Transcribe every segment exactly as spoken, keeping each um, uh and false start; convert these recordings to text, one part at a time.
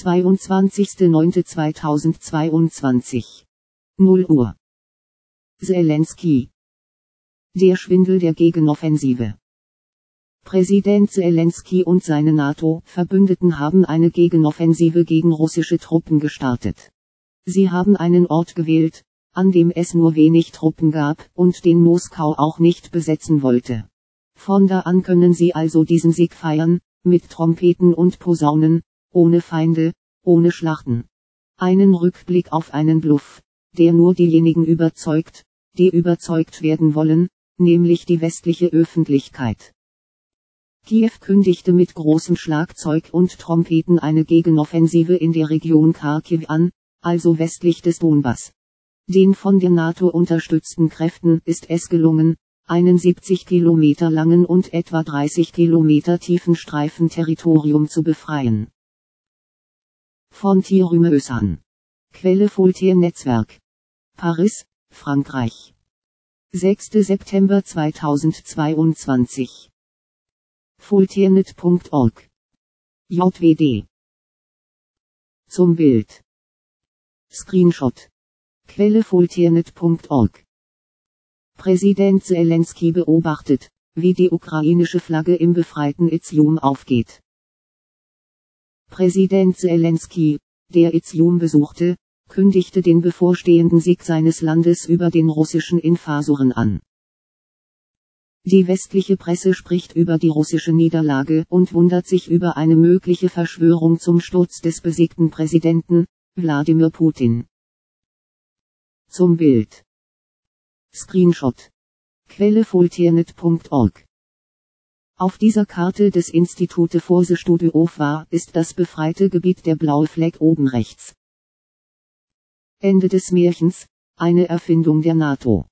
zweiundzwanzigster neunter zweitausendzweiundzwanzig. null Uhr. Zelensky. Der Schwindel der Gegenoffensive. Präsident Zelensky und seine NATO-Verbündeten haben eine Gegenoffensive gegen russische Truppen gestartet. Sie haben einen Ort gewählt, an dem es nur wenig Truppen gab und den Moskau auch nicht besetzen wollte. Von da an können sie also diesen Sieg feiern, mit Trompeten und Posaunen, ohne Feinde, ohne Schlachten. Einen Rückblick auf einen Bluff, der nur diejenigen überzeugt, die überzeugt werden wollen, nämlich die westliche Öffentlichkeit. Kiew kündigte mit großem Schlagzeug und Trompeten eine Gegenoffensive in der Region Charkiw an, also westlich des Donbass. Den von der NATO unterstützten Kräften ist es gelungen, einen siebzig Kilometer langen und etwa dreißig Kilometer tiefen Streifen Territorium zu befreien. Von Thierry Meussan. Quelle Voltaire Netzwerk. Paris, Frankreich. sechster September zweitausendzweiundzwanzig. voltairenet punkt org. J W D. Zum Bild. Screenshot. Quelle voltairenet punkt org. Präsident Zelensky beobachtet, wie die ukrainische Flagge im befreiten Izium aufgeht. Präsident Zelensky, der Izium besuchte, kündigte den bevorstehenden Sieg seines Landes über den russischen Invasoren an. Die westliche Presse spricht über die russische Niederlage und wundert sich über eine mögliche Verschwörung zum Sturz des besiegten Präsidenten, Wladimir Putin. Zum Bild. Screenshot. Quelle voltairenet punkt org. Auf dieser Karte des Institute Force Studiów ist das befreite Gebiet der blaue Fleck oben rechts. Ende des Märchens, eine Erfindung der NATO.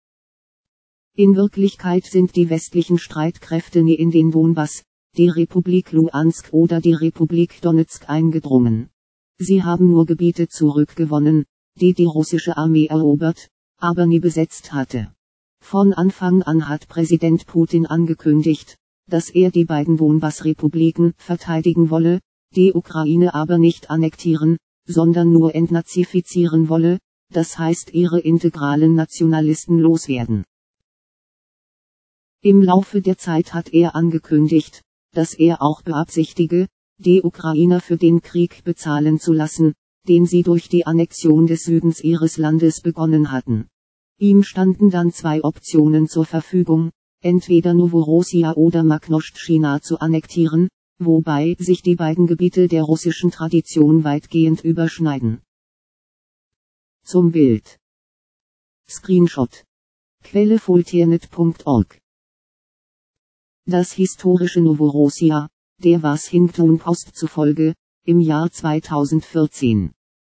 In Wirklichkeit sind die westlichen Streitkräfte nie in den Donbass, die Republik Luhansk oder die Republik Donezk eingedrungen. Sie haben nur Gebiete zurückgewonnen, die die russische Armee erobert, aber nie besetzt hatte. Von Anfang an hat Präsident Putin angekündigt, dass er die beiden Donbass-Republiken verteidigen wolle, die Ukraine aber nicht annektieren, sondern nur entnazifizieren wolle, das heißt ihre integralen Nationalisten loswerden. Im Laufe der Zeit hat er angekündigt, dass er auch beabsichtige, die Ukrainer für den Krieg bezahlen zu lassen, den sie durch die Annexion des Südens ihres Landes begonnen hatten. Ihm standen dann zwei Optionen zur Verfügung, entweder Novorossiya oder Makhnovchtchina zu annektieren, wobei sich die beiden Gebiete der russischen Tradition weitgehend überschneiden. Zum Bild. Screenshot. Quelle voltairenet punkt org. Das historische Novorossiya, der Washington Post zufolge, im Jahr zweitausendvierzehn.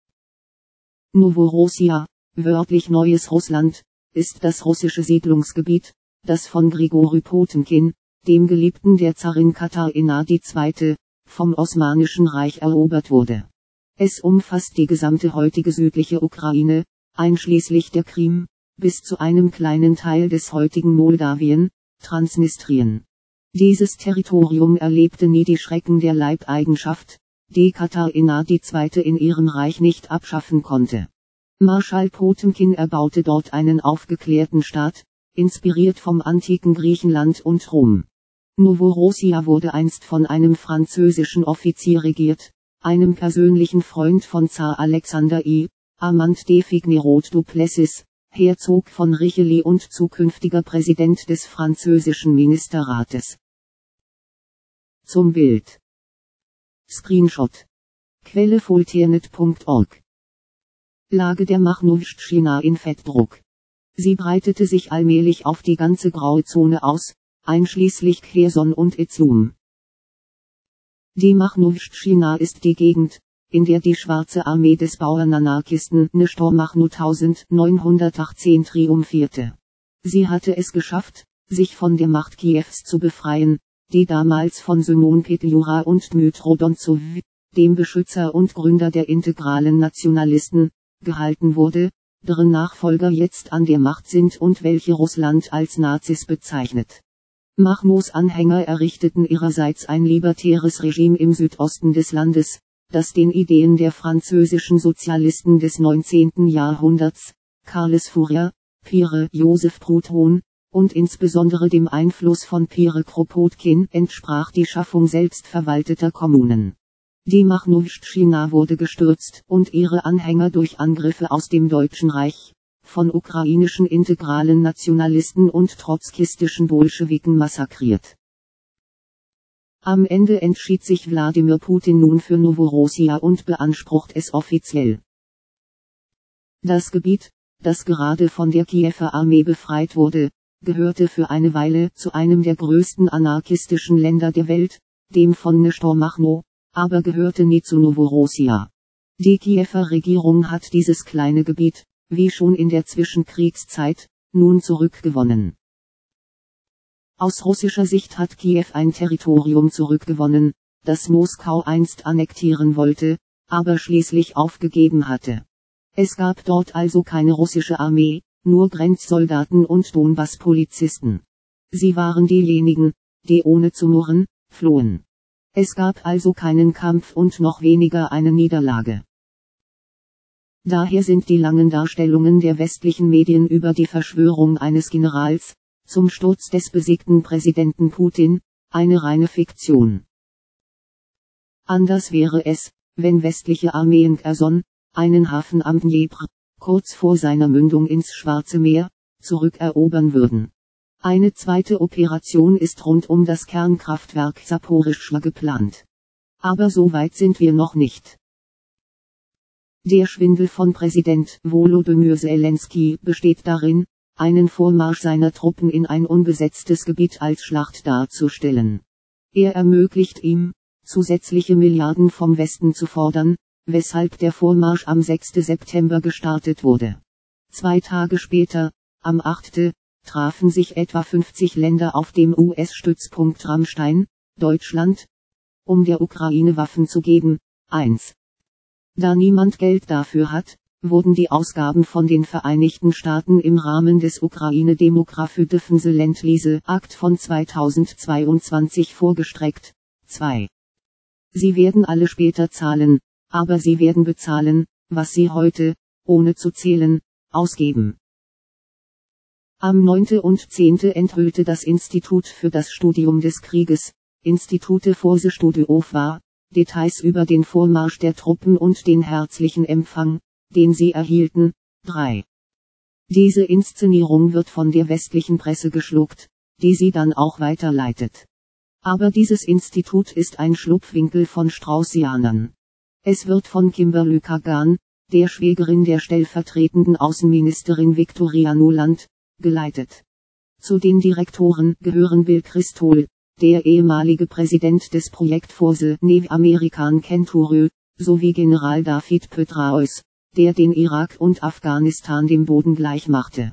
Novorossiya, wörtlich Neues Russland, ist das russische Siedlungsgebiet, das von Grigori Potemkin, dem Geliebten der Zarin Katharina die Zweite., vom Osmanischen Reich erobert wurde. Es umfasst die gesamte heutige südliche Ukraine, einschließlich der Krim, bis zu einem kleinen Teil des heutigen Moldawien, Transnistrien. Dieses Territorium erlebte nie die Schrecken der Leibeigenschaft, die Katharina die Zweite in ihrem Reich nicht abschaffen konnte. Marschall Potemkin erbaute dort einen aufgeklärten Staat, inspiriert vom antiken Griechenland und Rom. Novorossiya wurde einst von einem französischen Offizier regiert, einem persönlichen Freund von Zar Alexander I., Amand de Fignerot du Plessis, Herzog von Richelieu und zukünftiger Präsident des französischen Ministerrates. Zum Bild. Screenshot. Quelle voltairenet punkt org. Lage der Makhnovchtchina in Fettdruck. Sie breitete sich allmählich auf die ganze graue Zone aus, einschließlich Cherson und Izium. Die Makhnovchtchina ist die Gegend, in der die Schwarze Armee des Bauernanarchisten Nestor Makhno neunzehnhundertachtzehn triumphierte. Sie hatte es geschafft, sich von der Macht Kiews zu befreien, die damals von Symon Petliura und Dmytro Donzow, dem Beschützer und Gründer der integralen Nationalisten, gehalten wurde, deren Nachfolger jetzt an der Macht sind und welche Russland als Nazis bezeichnet. Makhnos Anhänger errichteten ihrerseits ein libertäres Regime im Südosten des Landes, das den Ideen der französischen Sozialisten des neunzehnten Jahrhunderts, Carles Fourier, Pierre Joseph Proudhon, und insbesondere dem Einfluss von Pierre Kropotkin entsprach die Schaffung selbstverwalteter Kommunen. Die Machnowitsch-China wurde gestürzt und ihre Anhänger durch Angriffe aus dem Deutschen Reich, von ukrainischen integralen Nationalisten und trotzkistischen Bolschewiken massakriert. Am Ende entschied sich Wladimir Putin nun für Noworossiya und beansprucht es offiziell. Das Gebiet, das gerade von der Kiewer Armee befreit wurde, gehörte für eine Weile zu einem der größten anarchistischen Länder der Welt, dem von Nestor Machno, aber gehörte nie zu Noworossiya. Die Kiewer Regierung hat dieses kleine Gebiet, wie schon in der Zwischenkriegszeit, nun zurückgewonnen. Aus russischer Sicht hat Kiew ein Territorium zurückgewonnen, das Moskau einst annektieren wollte, aber schließlich aufgegeben hatte. Es gab dort also keine russische Armee, nur Grenzsoldaten und Donbass-Polizisten. Sie waren diejenigen, die ohne zu murren, flohen. Es gab also keinen Kampf und noch weniger eine Niederlage. Daher sind die langen Darstellungen der westlichen Medien über die Verschwörung eines Generals, zum Sturz des besiegten Präsidenten Putin, eine reine Fiktion. Anders wäre es, wenn westliche Armeen Cherson, einen Hafen am Dnjepr, kurz vor seiner Mündung ins Schwarze Meer, zurückerobern würden. Eine zweite Operation ist rund um das Kernkraftwerk Saporischschja geplant. Aber so weit sind wir noch nicht. Der Schwindel von Präsident Volodymyr Zelensky besteht darin, einen Vormarsch seiner Truppen in ein unbesetztes Gebiet als Schlacht darzustellen. Er ermöglicht ihm, zusätzliche Milliarden vom Westen zu fordern, weshalb der Vormarsch am sechsten September gestartet wurde. Zwei Tage später, am achten, trafen sich etwa fünfzig Länder auf dem U S-Stützpunkt Ramstein, Deutschland, um der Ukraine Waffen zu geben. eins. Da niemand Geld dafür hat, wurden die Ausgaben von den Vereinigten Staaten im Rahmen des Ukraine Demography Defense Land-Lease Act von zweitausendzweiundzwanzig vorgestreckt. zwei. Sie werden alle später zahlen, aber sie werden bezahlen, was sie heute, ohne zu zählen, ausgeben. Am neunten und zehnten enthüllte das Institut für das Studium des Krieges, Institute for the Study of War, Details über den Vormarsch der Truppen und den herzlichen Empfang, den sie erhielten. drei. Diese Inszenierung wird von der westlichen Presse geschluckt, die sie dann auch weiterleitet. Aber dieses Institut ist ein Schlupfwinkel von Straußianern. Es wird von Kimberly Kagan, der Schwägerin der stellvertretenden Außenministerin Victoria Nuland, geleitet. Zu den Direktoren gehören Bill Kristol, der ehemalige Präsident des Projekt Force Neve American Centurion, sowie General David Petraeus, der den Irak und Afghanistan dem Boden gleichmachte.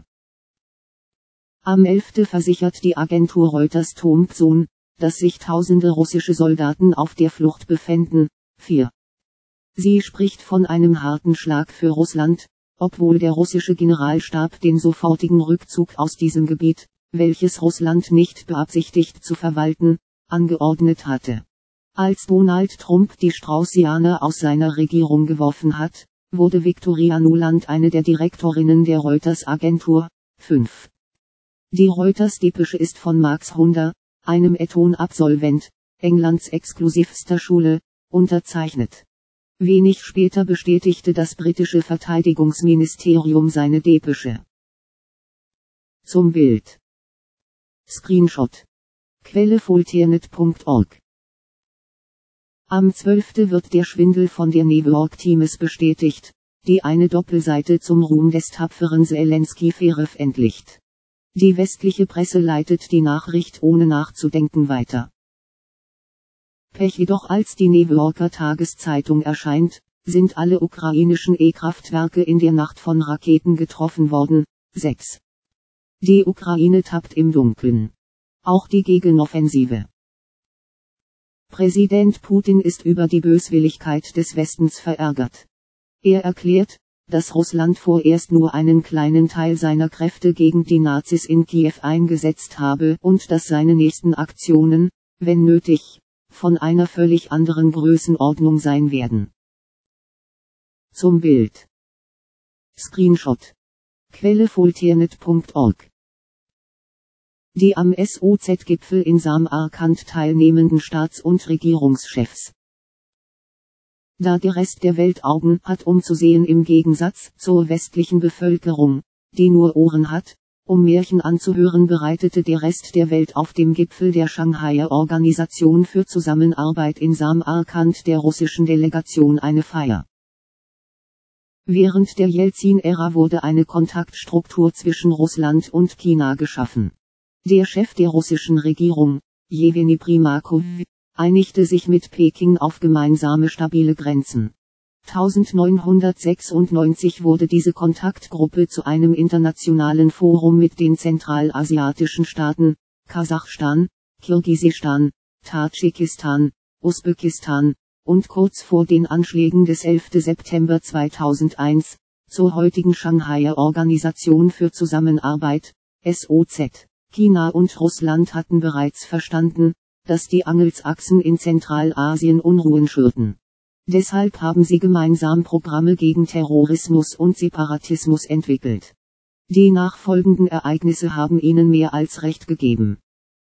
Am elften versichert die Agentur Reuters Thompson, dass sich tausende russische Soldaten auf der Flucht befänden. vier. Sie spricht von einem harten Schlag für Russland, obwohl der russische Generalstab den sofortigen Rückzug aus diesem Gebiet, welches Russland nicht beabsichtigt zu verwalten, angeordnet hatte. Als Donald Trump die Straußianer aus seiner Regierung geworfen hat, wurde Victoria Nuland eine der Direktorinnen der Reuters-Agentur. fünf. Die Reuters-Depesche ist von Max Hunder, einem Eton-Absolvent, Englands exklusivster Schule, unterzeichnet. Wenig später bestätigte das britische Verteidigungsministerium seine Depesche. Zum Bild. Screenshot. Quelle Foltiernet punkt org. Am zwölften wird der Schwindel von der New York Times bestätigt, die eine Doppelseite zum Ruhm des tapferen Zelensky veröffentlicht. Die westliche Presse leitet die Nachricht ohne nachzudenken weiter. Pech jedoch als die New Yorker Tageszeitung erscheint, sind alle ukrainischen E-Kraftwerke in der Nacht von Raketen getroffen worden. sechs. Die Ukraine tappt im Dunkeln. Auch die Gegenoffensive. Präsident Putin ist über die Böswilligkeit des Westens verärgert. Er erklärt, dass Russland vorerst nur einen kleinen Teil seiner Kräfte gegen die Nazis in Kiew eingesetzt habe und dass seine nächsten Aktionen, wenn nötig, von einer völlig anderen Größenordnung sein werden. Zum Bild. Screenshot. Quelle Folternet punkt org. Die am S O Z-Gipfel in Samarkand teilnehmenden Staats- und Regierungschefs. Da der Rest der Welt Augen hat, um zu sehen, im Gegensatz zur westlichen Bevölkerung, die nur Ohren hat, um Märchen anzuhören, bereitete der Rest der Welt auf dem Gipfel der Shanghaier Organisation für Zusammenarbeit in Samarkand der russischen Delegation eine Feier. Während der Jelzin-Ära wurde eine Kontaktstruktur zwischen Russland und China geschaffen. Der Chef der russischen Regierung, Jewgeni Primakow, einigte sich mit Peking auf gemeinsame stabile Grenzen. neunzehnhundertsechsundneunzig wurde diese Kontaktgruppe zu einem internationalen Forum mit den zentralasiatischen Staaten, Kasachstan, Kirgisistan, Tadschikistan, Usbekistan, und kurz vor den Anschlägen des elften September zweitausendeins, zur heutigen Shanghaier Organisation für Zusammenarbeit, S O Z. China und Russland hatten bereits verstanden, dass die Angelsachsen in Zentralasien Unruhen schürten. Deshalb haben sie gemeinsam Programme gegen Terrorismus und Separatismus entwickelt. Die nachfolgenden Ereignisse haben ihnen mehr als recht gegeben.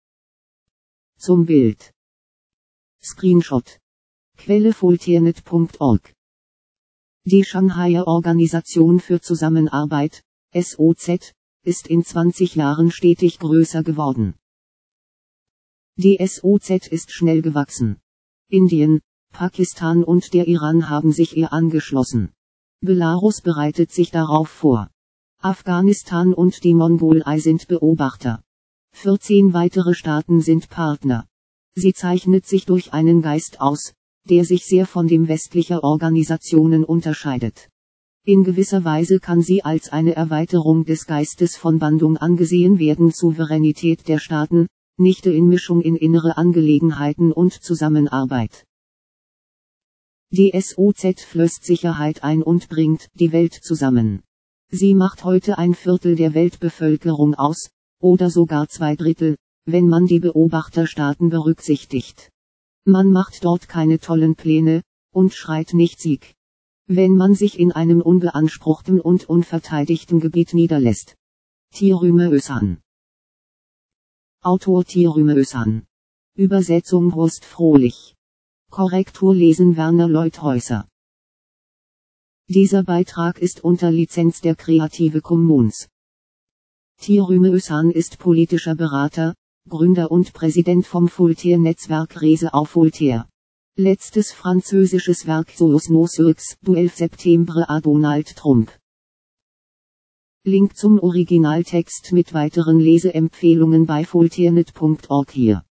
Zum Bild. Screenshot. Quelle Folternet punkt org. Die Shanghaier Organisation für Zusammenarbeit, S O Z, ist in zwanzig Jahren stetig größer geworden. Die S O Z ist schnell gewachsen. Indien, Pakistan und der Iran haben sich ihr angeschlossen. Belarus bereitet sich darauf vor. Afghanistan und die Mongolei sind Beobachter. vierzehn weitere Staaten sind Partner. Sie zeichnet sich durch einen Geist aus, der sich sehr von dem westlicher Organisationen unterscheidet. In gewisser Weise kann sie als eine Erweiterung des Geistes von Bandung angesehen werden, Souveränität der Staaten, nicht Einmischung in innere Angelegenheiten und Zusammenarbeit. Die S O Z flößt Sicherheit ein und bringt die Welt zusammen. Sie macht heute ein Viertel der Weltbevölkerung aus, oder sogar zwei Drittel, wenn man die Beobachterstaaten berücksichtigt. Man macht dort keine tollen Pläne, und schreit nicht Sieg. Wenn man sich in einem unbeanspruchten und unverteidigten Gebiet niederlässt. Tirüme Özhan. Autor Tirüme Özhan. Übersetzung Horst Frohlich. Korrektur lesen Werner Leuthäuser. Dieser Beitrag ist unter Lizenz der Creative Commons. Tirüme Özhan ist politischer Berater, Gründer und Präsident vom Voltaire-Netzwerk Rese auf Voltaire. Letztes französisches Werk Soos nos Urx, du elf Septembre à Donald Trump. Link zum Originaltext mit weiteren Leseempfehlungen bei folternet punkt org hier.